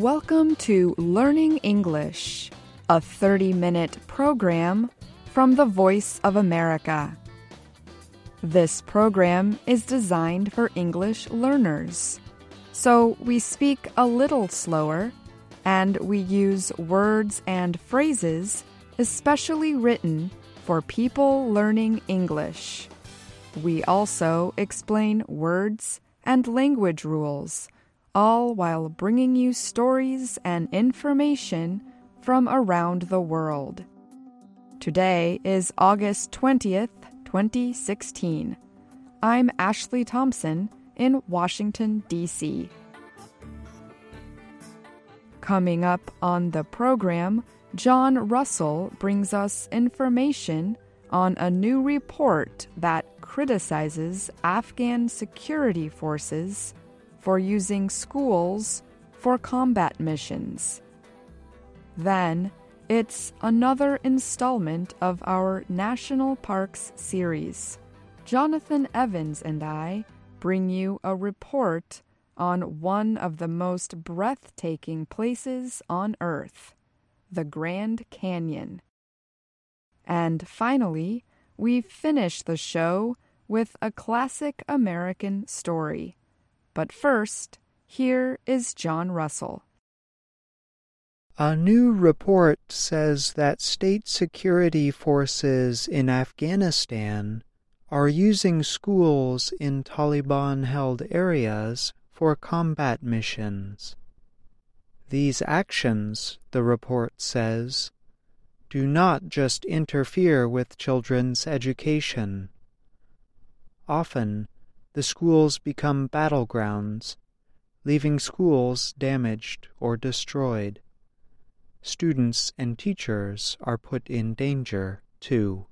Welcome to Learning English, a 30-minute program from the Voice of America. This program is designed for English learners, so we speak a little slower and we use words and phrases especially written for people learning English. We also explain words and language rules, all while bringing you stories and information from around the world. Today is August 20th, 2016. I'm Ashley Thompson in Washington, D.C. Coming up on the program, John Russell brings us information on a new report that criticizes Afghan security forces for using schools for combat missions. Then, it's another installment of our National Parks series. Jonathan Evans and I bring you a report on one of the most breathtaking places on Earth, the Grand Canyon. And finally, we finish the show with a classic American story. But first, here is John Russell. A new report says that state security forces in Afghanistan are using schools in Taliban-held areas for combat missions. These actions, the report says, do not just interfere with children's education. Often, the schools become battlegrounds, leaving schools damaged or destroyed. Students and teachers are put in danger, too.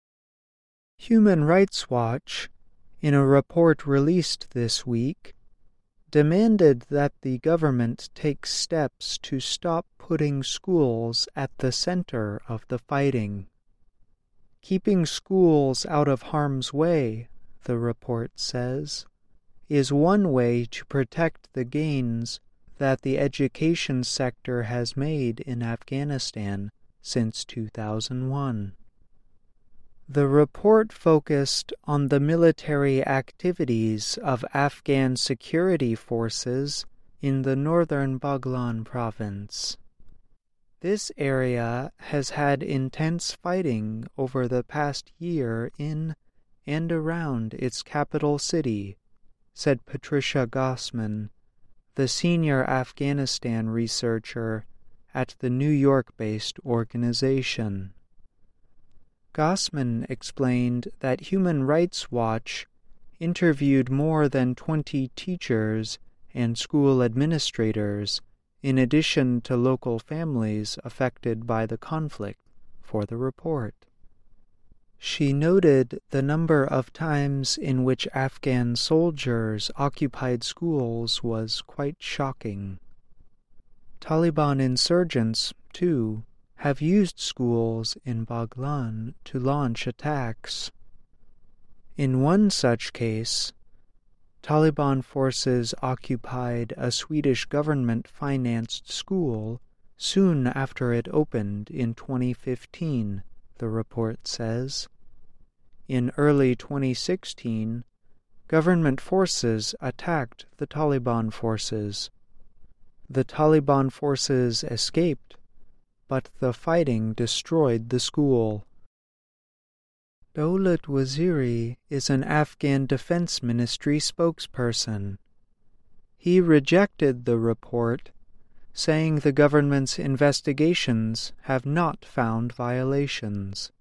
Human Rights Watch, in a report released this week, demanded that the government take steps to stop putting schools at the center of the fighting. Keeping schools out of harm's way, the report says, is one way to protect the gains that the education sector has made in Afghanistan since 2001. The report focused on the military activities of Afghan security forces in the northern Baghlan province. This area has had intense fighting over the past year in and around its capital city, said Patricia Gossman, the senior Afghanistan researcher at the New York-based organization. Gossman explained that Human Rights Watch interviewed more than 20 teachers and school administrators, in addition to local families affected by the conflict, for the report. She noted the number of times in which Afghan soldiers occupied schools was quite shocking. Taliban insurgents, too, have used schools in Baghlan to launch attacks. In one such case, Taliban forces occupied a Swedish government-financed school soon after it opened in 2015, the report says. In early 2016, government forces attacked the Taliban forces. The Taliban forces escaped, but the fighting destroyed the school. Dawlat Waziri is an Afghan Defense Ministry spokesperson. He rejected the report, saying the government's investigations have not found violations.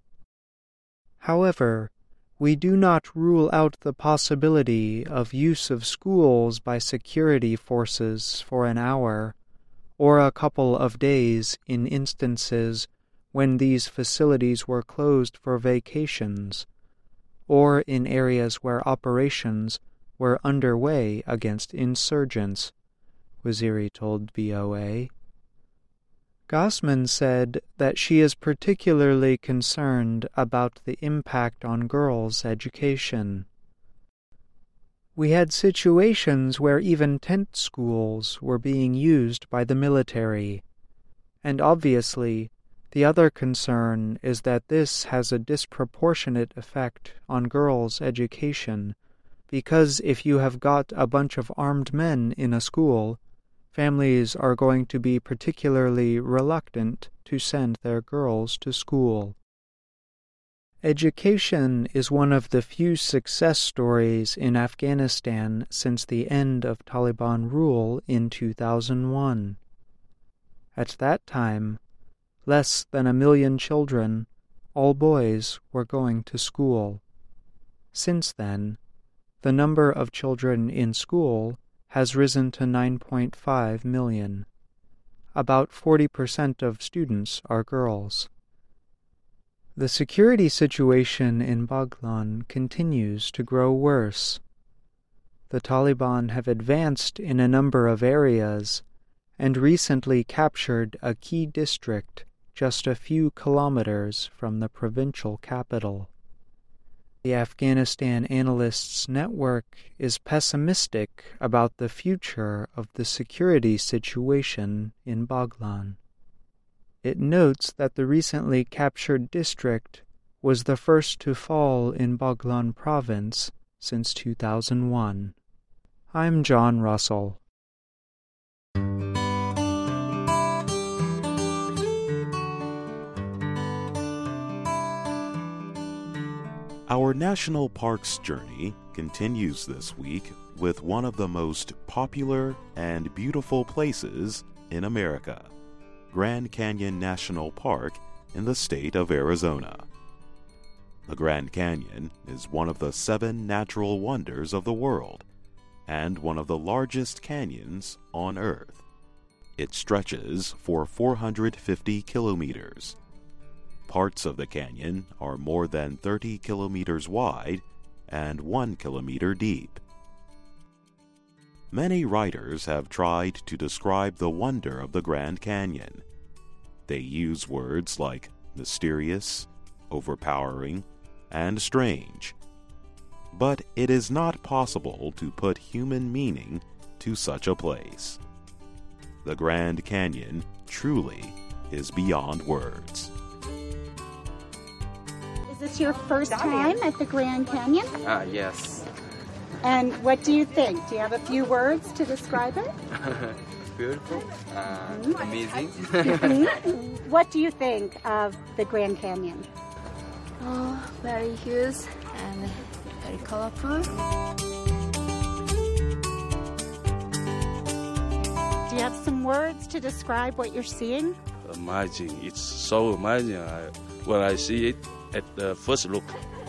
However, we do not rule out the possibility of use of schools by security forces for an hour or a couple of days in instances when these facilities were closed for vacations, or in areas where operations were underway against insurgents, Waziri told VOA. Gossman said that she is particularly concerned about the impact on girls' education. We had situations where even tent schools were being used by the military. And obviously, the other concern is that this has a disproportionate effect on girls' education, because if you have got a bunch of armed men in a school, families are going to be particularly reluctant to send their girls to school. Education is one of the few success stories in Afghanistan since the end of Taliban rule in 2001. At that time, less than 1 million children, all boys, were going to school. Since then, the number of children in school has risen to 9.5 million. About 40% of students are girls. The security situation in Baghlan continues to grow worse. The Taliban have advanced in a number of areas and recently captured a key district just a few kilometers from the provincial capital. The Afghanistan Analysts Network is pessimistic about the future of the security situation in Baghlan. It notes that the recently captured district was the first to fall in Baghlan province since 2001. I'm John Russell. Our national parks journey continues this week with one of the most popular and beautiful places in America, Grand Canyon National Park in the state of Arizona. The Grand Canyon is one of the 7 natural wonders of the world and one of the largest canyons on Earth. It stretches for 450 kilometers. Parts of the canyon are more than 30 kilometers wide and 1 kilometer deep. Many writers have tried to describe the wonder of the Grand Canyon. They use words like mysterious, overpowering, and strange. But it is not possible to put human meaning to such a place. The Grand Canyon truly is beyond words. Is this your first time at the Grand Canyon? Yes. And what do you think? Do you have a few words to describe it? Beautiful, amazing. What do you think of the Grand Canyon? Oh, very huge and very colorful. Do you have some words to describe what you're seeing? Amazing. It's so amazing when I see it at the first look.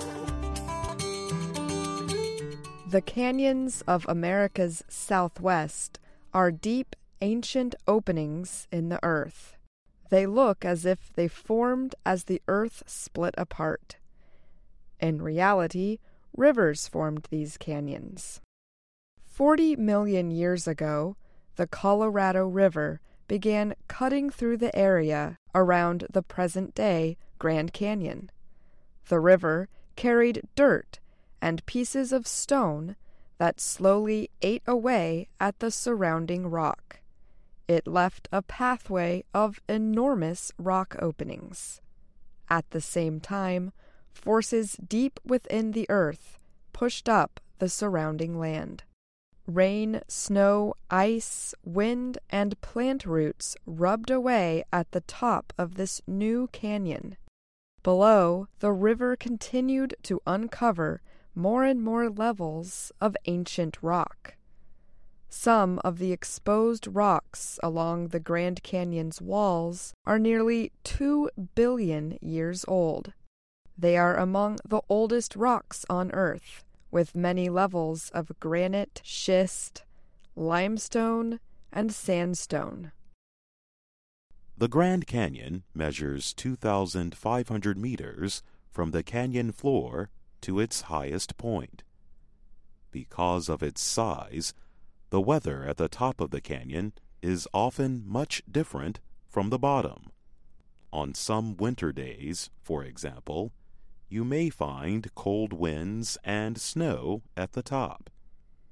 The canyons of America's Southwest are deep, ancient openings in the earth. They look as if they formed as the earth split apart. In reality, rivers formed these canyons. 40 million years ago, the Colorado River began cutting through the area around the present-day Grand Canyon. The river carried dirt and pieces of stone that slowly ate away at the surrounding rock. It left a pathway of enormous rock openings. At the same time, forces deep within the earth pushed up the surrounding land. Rain, snow, ice, wind, and plant roots rubbed away at the top of this new canyon. Below, the river continued to uncover more and more levels of ancient rock. Some of the exposed rocks along the Grand Canyon's walls are nearly 2 billion years old. They are among the oldest rocks on Earth, with many levels of granite, schist, limestone, and sandstone. The Grand Canyon measures 2,500 meters from the canyon floor to its highest point. Because of its size, the weather at the top of the canyon is often much different from the bottom. On some winter days, for example, you may find cold winds and snow at the top.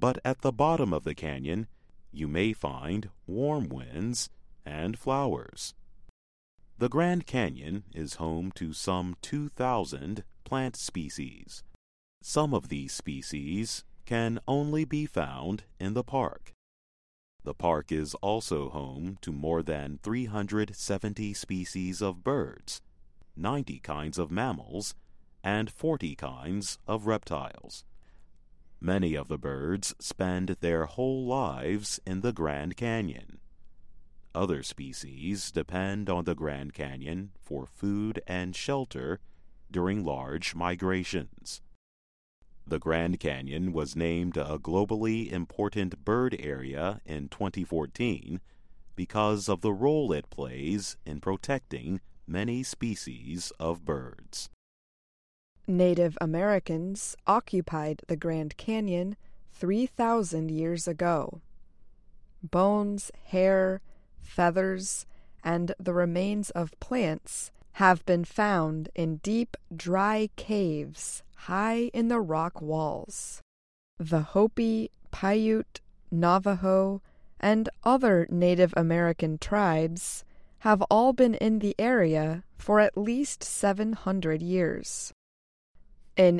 But at the bottom of the canyon, you may find warm winds and flowers. The Grand Canyon is home to some 2,000 plant species. Some of these species can only be found in the park. The park is also home to more than 370 species of birds, 90 kinds of mammals, and 40 kinds of reptiles. Many of the birds spend their whole lives in the Grand Canyon. Other species depend on the Grand Canyon for food and shelter during large migrations. The Grand Canyon was named a globally important bird area in 2014 because of the role it plays in protecting many species of birds. Native Americans occupied the Grand Canyon 3,000 years ago. Bones, hair, feathers, and the remains of plants have been found in deep, dry caves high in the rock walls. The Hopi, Paiute, Navajo, and other Native American tribes have all been in the area for at least 700 years. In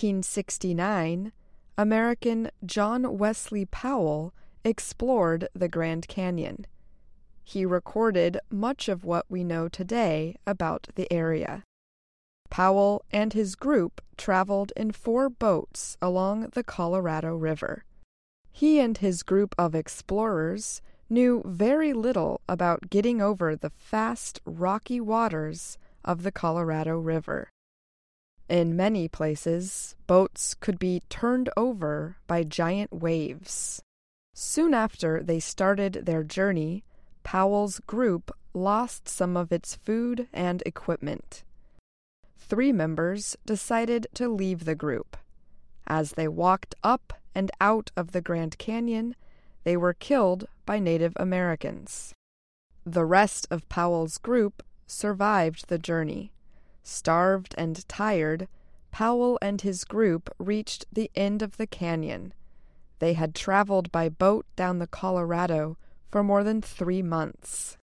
1869, American John Wesley Powell explored the Grand Canyon. He recorded much of what we know today about the area. Powell and his group traveled in 4 boats along the Colorado River. He and his group of explorers knew very little about getting over the fast, rocky waters of the Colorado River. In many places, boats could be turned over by giant waves. Soon after they started their journey, Powell's group lost some of its food and equipment. 3 members decided to leave the group. As they walked up and out of the Grand Canyon, they were killed by Native Americans. The rest of Powell's group survived the journey. Starved and tired, Powell and his group reached the end of the canyon. They had traveled by boat down the Colorado for more than 3 months.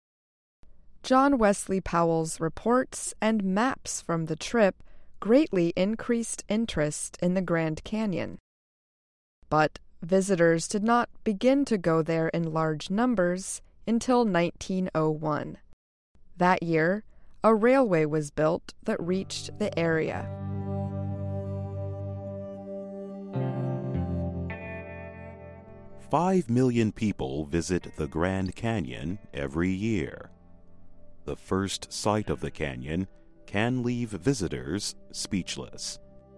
John Wesley Powell's reports and maps from the trip greatly increased interest in the Grand Canyon. But visitors did not begin to go there in large numbers until 1901. That year, a railway was built that reached the area. "5 million people visit the Grand Canyon every year. The first sight of the canyon can leave visitors speechless.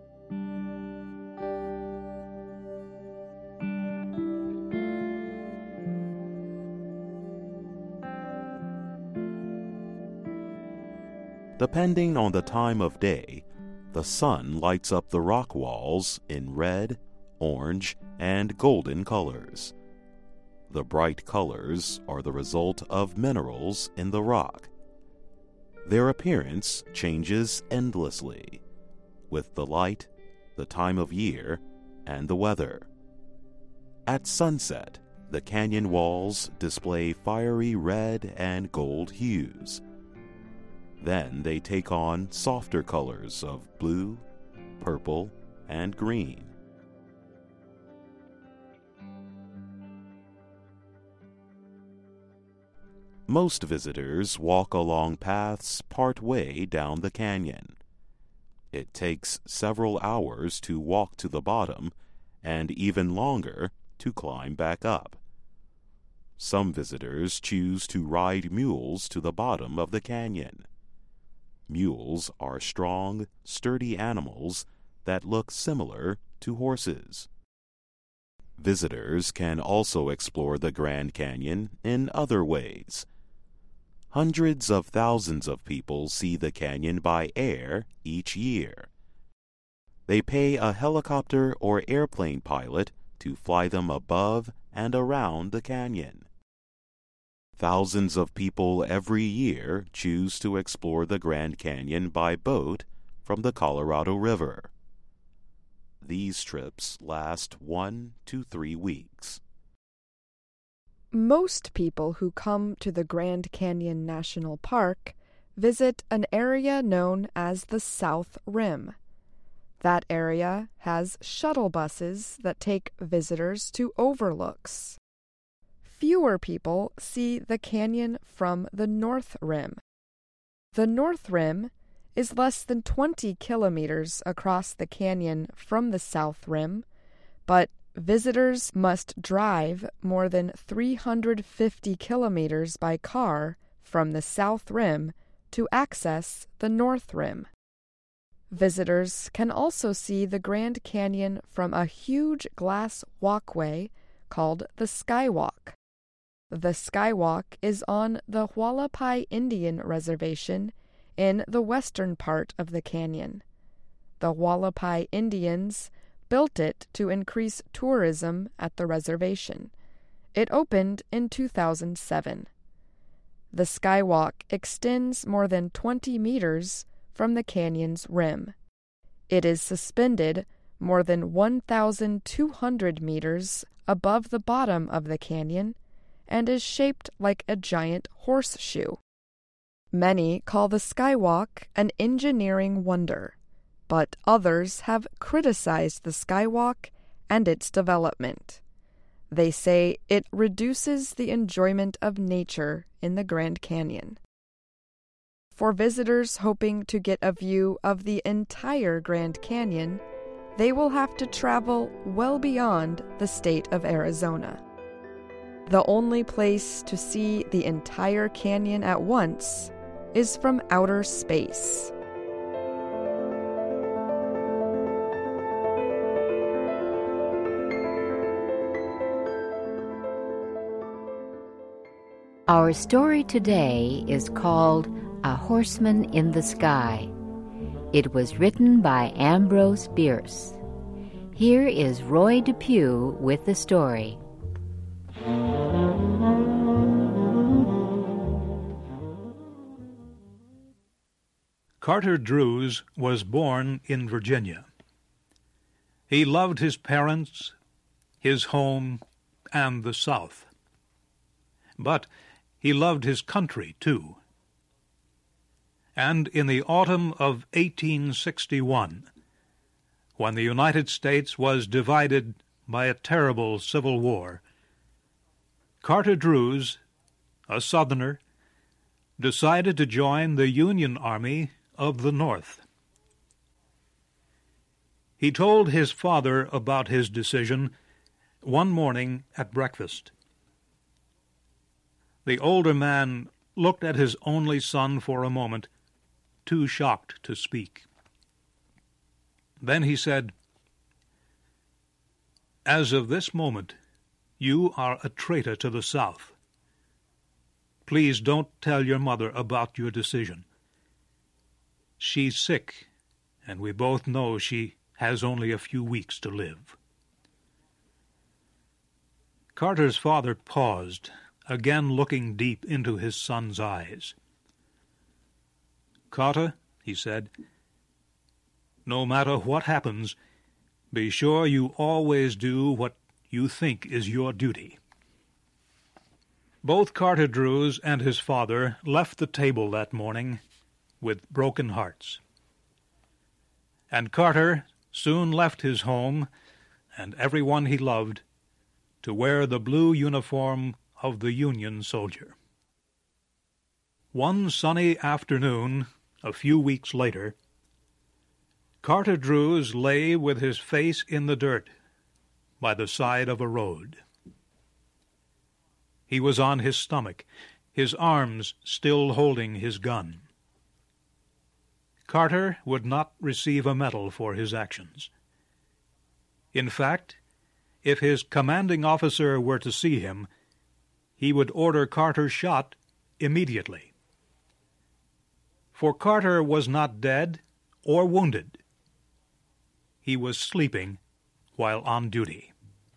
Depending on the time of day, the sun lights up the rock walls in red, orange, and golden colors. The bright colors are the result of minerals in the rock. Their appearance changes endlessly with the light, the time of year, and the weather. At sunset, the canyon walls display fiery red and gold hues. Then they take on softer colors of blue, purple, and green. Most visitors walk along paths part way down the canyon. It takes several hours to walk to the bottom and even longer to climb back up. Some visitors choose to ride mules to the bottom of the canyon. Mules are strong, sturdy animals that look similar to horses. Visitors can also explore the Grand Canyon in other ways. Hundreds of thousands of people see the canyon by air each year. They pay a helicopter or airplane pilot to fly them above and around the canyon. Thousands of people every year choose to explore the Grand Canyon by boat from the Colorado River. These trips last 1 to 3 weeks. Most people who come to the Grand Canyon National Park visit an area known as the South Rim. That area has shuttle buses that take visitors to overlooks. Fewer people see the canyon from the North Rim. The North Rim is less than 20 kilometers across the canyon from the South Rim, but visitors must drive more than 350 kilometers by car from the South Rim to access the North Rim. Visitors can also see the Grand Canyon from a huge glass walkway called the Skywalk. The Skywalk is on the Hualapai Indian Reservation in the western part of the canyon. The Hualapai Indians built it to increase tourism at the reservation. It opened in 2007. The Skywalk extends more than 20 meters from the canyon's rim. It is suspended more than 1,200 meters above the bottom of the canyon and is shaped like a giant horseshoe. Many call the Skywalk an engineering wonder, but others have criticized the Skywalk and its development. They say it reduces the enjoyment of nature in the Grand Canyon. For visitors hoping to get a view of the entire Grand Canyon, they will have to travel well beyond the state of Arizona. The only place to see the entire canyon at once is from outer space. Our story today is called A Horseman in the Sky. It was written by Ambrose Bierce. Here is Roy Depew with the story. Carter Druse was born in Virginia. He loved his parents, his home, and the South. But he loved his country, too. And in the autumn of 1861, when the United States was divided by a terrible civil war, Carter Druse, a Southerner, decided to join the Union Army of the North. He told his father about his decision one morning at breakfast. The older man looked at his only son for a moment, too shocked to speak. Then he said, "As of this moment, you are a traitor to the South. Please don't tell your mother about your decision. She's sick, and we both know she has only a few weeks to live." Carter's father paused, again looking deep into his son's eyes. "Carter," he said, "no matter what happens, be sure you always do what you think is your duty." Both Carter Druse and his father left the table that morning with broken hearts. And Carter soon left his home and everyone he loved to wear the blue uniform of the Union soldier. One sunny afternoon, a few weeks later, Carter Druse lay with his face in the dirt by the side of a road. He was on his stomach, his arms still holding his gun. Carter would not receive a medal for his actions. In fact, if his commanding officer were to see him, he would order Carter shot immediately. For Carter was not dead or wounded. He was sleeping while on duty.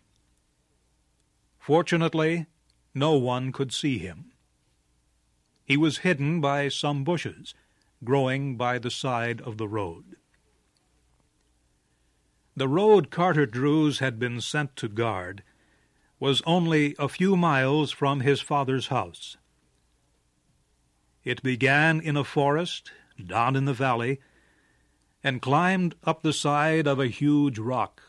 Fortunately, no one could see him. He was hidden by some bushes growing by the side of the road. The road Carter Drews had been sent to guard was only a few miles from his father's house. It began in a forest down in the valley and climbed up the side of a huge rock.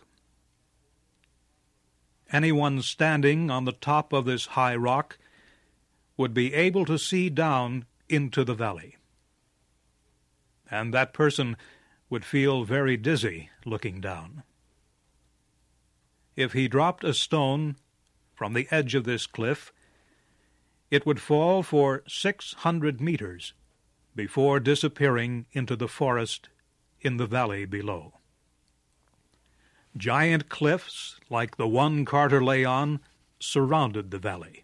Anyone standing on the top of this high rock would be able to see down into the valley. And that person would feel very dizzy looking down. If he dropped a stone from the edge of this cliff, it would fall for 600 meters before disappearing into the forest in the valley below. Giant cliffs, like the one Carter lay on, surrounded the valley.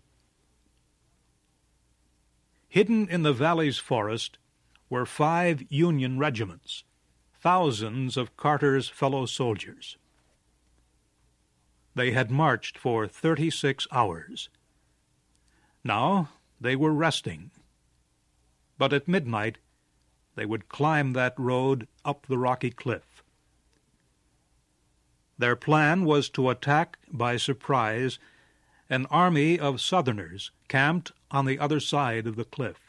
Hidden in the valley's forest were 5 Union regiments, thousands of Carter's fellow soldiers. They had marched for 36 hours. Now they were resting, but at midnight they would climb that road up the rocky cliff. Their plan was to attack by surprise an army of Southerners camped on the other side of the cliff.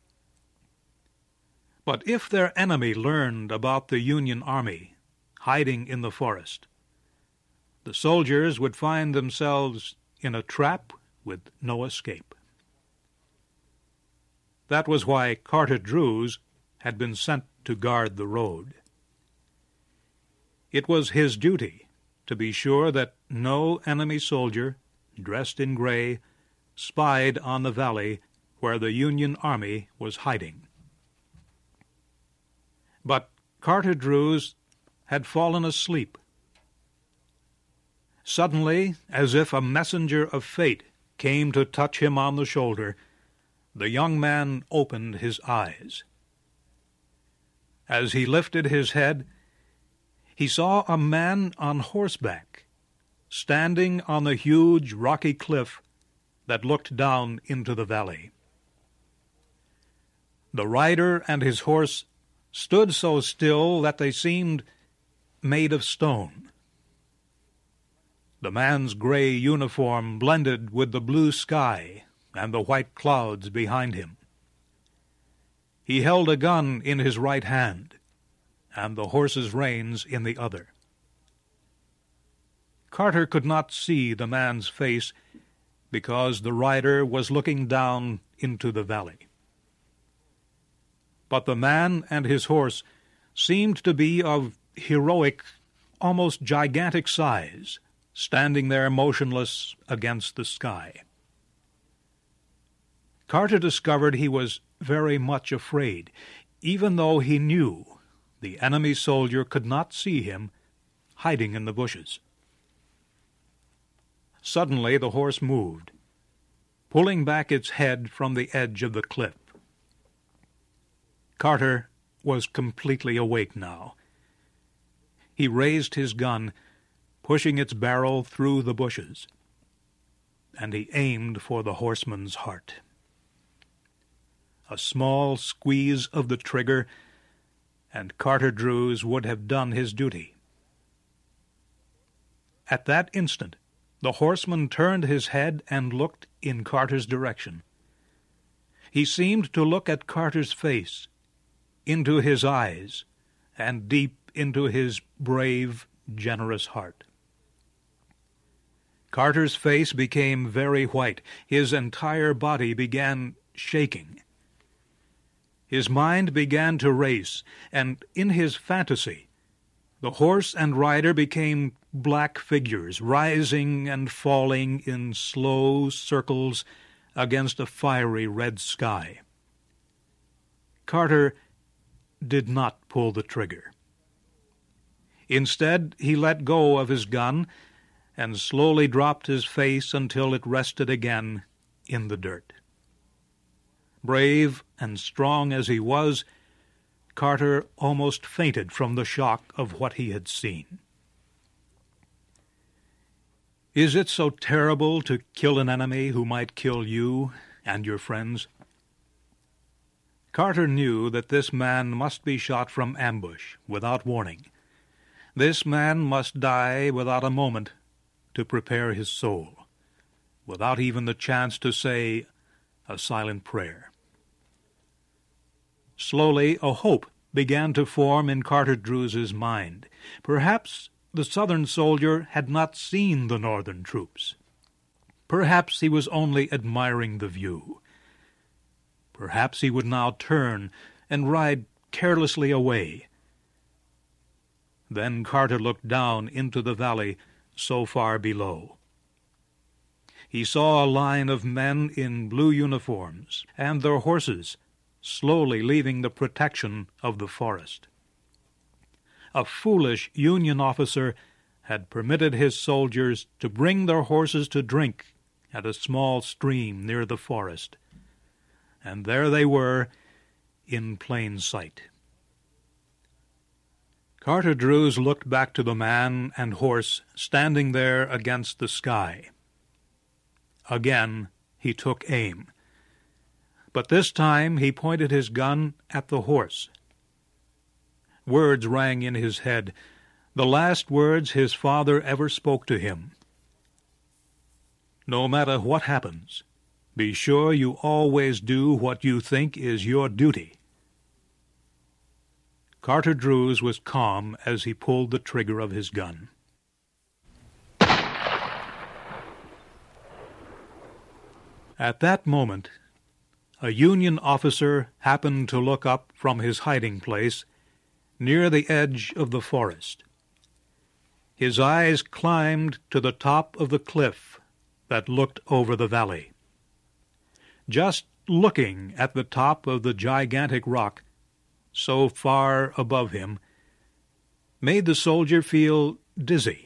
But if their enemy learned about the Union army hiding in the forest, the soldiers would find themselves in a trap with no escape. That was why Carter Drews had been sent to guard the road. It was his duty to be sure that no enemy soldier, dressed in gray, spied on the valley where the Union army was hiding. But Carter Drews had fallen asleep. Suddenly, as if a messenger of fate came to touch him on the shoulder, the young man opened his eyes. As he lifted his head, he saw a man on horseback, standing on the huge rocky cliff that looked down into the valley. The rider and his horse stood so still that they seemed made of stone. The man's gray uniform blended with the blue sky and the white clouds behind him. He held a gun in his right hand and the horse's reins in the other. Carter could not see the man's face because the rider was looking down into the valley. But the man and his horse seemed to be of heroic, almost gigantic size, standing there motionless against the sky. Carter discovered he was very much afraid, even though he knew the enemy soldier could not see him hiding in the bushes. Suddenly the horse moved, pulling back its head from the edge of the cliff. Carter was completely awake now. He raised his gun, pushing its barrel through the bushes, and he aimed for the horseman's heart. A small squeeze of the trigger, and Carter Drews would have done his duty. At that instant, the horseman turned his head and looked in Carter's direction. He seemed to look at Carter's face, into his eyes, and deep into his brave, generous heart. Carter's face became very white. His entire body began shaking. His mind began to race, and in his fantasy, the horse and rider became black figures, rising and falling in slow circles against a fiery red sky. Carter did not pull the trigger. Instead, he let go of his gun and slowly dropped his face until it rested again in the dirt. Brave and strong as he was, Carter almost fainted from the shock of what he had seen. Is it so terrible to kill an enemy who might kill you and your friends? Carter knew that this man must be shot from ambush without warning, This man must die without a moment to prepare his soul, without even the chance to say a silent prayer. Slowly, a hope began to form in Carter Drews's mind. Perhaps the Southern soldier had not seen the Northern troops. Perhaps he was only admiring the view. Perhaps he would now turn and ride carelessly away. Then Carter looked down into the valley so far below. He saw a line of men in blue uniforms and their horses slowly leaving the protection of the forest. A foolish Union officer had permitted his soldiers to bring their horses to drink at a small stream near the forest, and there they were in plain sight. Carter Drews looked back to the man and horse standing there against the sky. Again he took aim, but this time he pointed his gun at the horse. Words rang in his head, the last words his father ever spoke to him. No matter what happens, be sure you always do what you think is your duty. Carter Drews was calm as he pulled the trigger of his gun. At that moment, a Union officer happened to look up from his hiding place near the edge of the forest. His eyes climbed to the top of the cliff that looked over the valley. Just looking at the top of the gigantic rock so far above him made the soldier feel dizzy.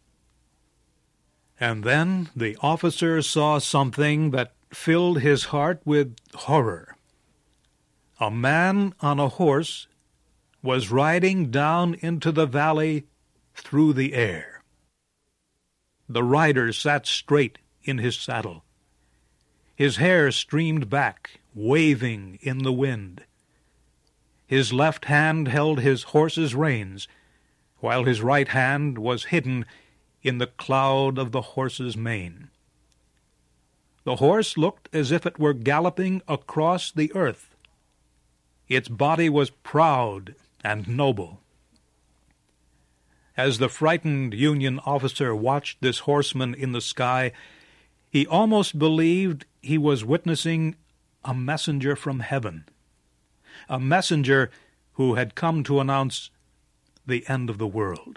And then the officer saw something that filled his heart with horror. A man on a horse was riding down into the valley through the air. The rider sat straight in his saddle. His hair streamed back, waving in the wind. His left hand held his horse's reins, while his right hand was hidden in the cloud of the horse's mane. The horse looked as if it were galloping across the earth. Its body was proud and noble. As the frightened Union officer watched this horseman in the sky, he almost believed he was witnessing a messenger from heaven, a messenger who had come to announce the end of the world.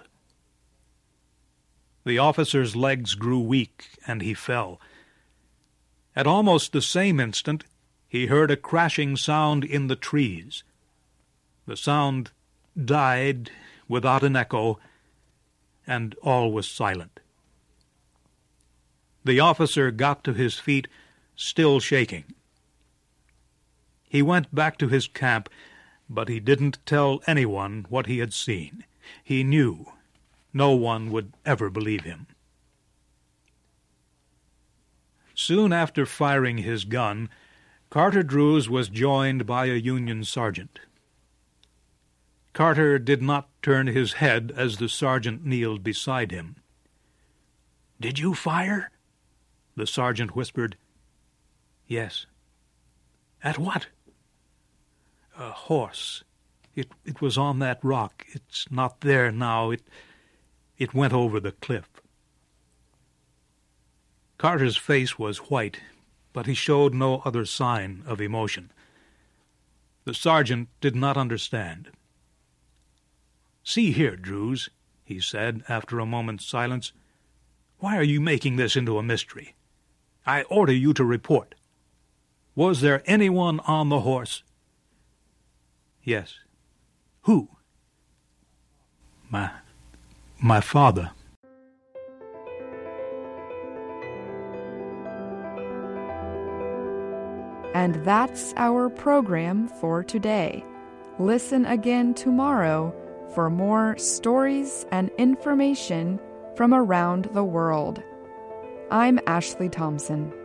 The officer's legs grew weak, and he fell. At almost the same instant, he heard a crashing sound in the trees. The sound died without an echo, and all was silent. The officer got to his feet, still shaking. He went back to his camp, but he didn't tell anyone what he had seen. He knew no one would ever believe him. Soon after firing his gun, Carter Drews was joined by a Union sergeant. Carter did not turn his head as the sergeant kneeled beside him. "Did you fire?" the sergeant whispered. "Yes." "At what?" "A horse. It was on that rock. It's not there now. It went over the cliff." Carter's face was white, but he showed no other sign of emotion. The sergeant did not understand. "See here, Drews," he said after a moment's silence, "why are you making this into a mystery? I order you to report. Was there anyone on the horse?" "Yes." "Who?" My father." And that's our program for today. Listen again tomorrow for more stories and information from around the world. I'm Ashley Thompson.